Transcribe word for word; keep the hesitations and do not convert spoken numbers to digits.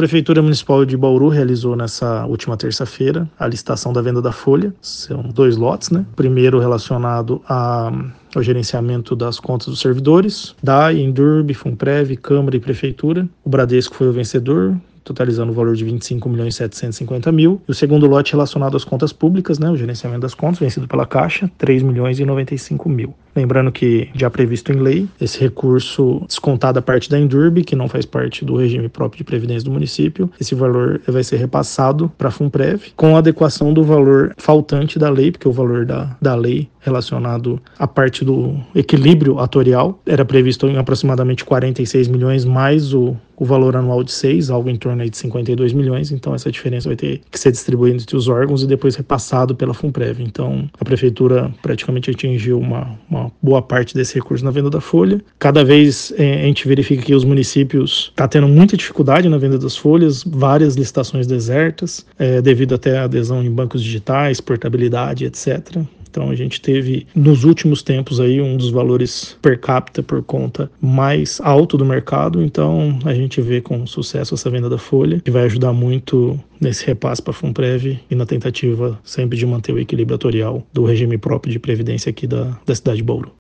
Prefeitura Municipal de Bauru realizou nessa última terça-feira a licitação da venda da folha. São dois lotes, né? Primeiro relacionado a ao gerenciamento das contas dos servidores, D A I, Endurb, Funprev, Câmara e Prefeitura. O Bradesco foi o vencedor, totalizando o valor de vinte e cinco milhões setecentos e cinquenta mil. E o segundo lote relacionado às contas públicas, né, o gerenciamento das contas, vencido pela Caixa, três milhões e noventa e cinco mil. Lembrando que, já previsto em lei, esse recurso descontado a parte da Endurb, que não faz parte do regime próprio de previdência do município, esse valor vai ser repassado para a Funprev, com a adequação do valor faltante da lei, porque o valor da, da lei relacionado à parte do equilíbrio atorial era previsto em aproximadamente quarenta e seis milhões, mais o, o valor anual de seis, algo em torno aí de cinquenta e dois milhões, então essa diferença vai ter que ser distribuída entre os órgãos e depois repassado pela Funprev. Então a Prefeitura praticamente atingiu uma, uma boa parte desse recurso na venda da folha. Cada vez é, a gente verifica que os municípios estão tá tendo muita dificuldade na venda das folhas, várias licitações desertas, é, devido até à adesão em bancos digitais, portabilidade, etcétera. Então a gente teve nos últimos tempos aí um dos valores per capita por conta mais alto do mercado, então a gente vê com sucesso essa venda da folha, que vai ajudar muito nesse repasse para a Funprev e na tentativa sempre de manter o equilíbrio atorial do regime próprio de previdência aqui da, da cidade de Bauru.